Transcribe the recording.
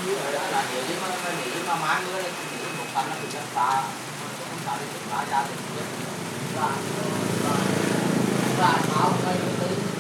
như vậy đó là nếu như mà mai mưa này thì một phần là bị đất đá không tạo được đá ra thì là sao cây đầu tiên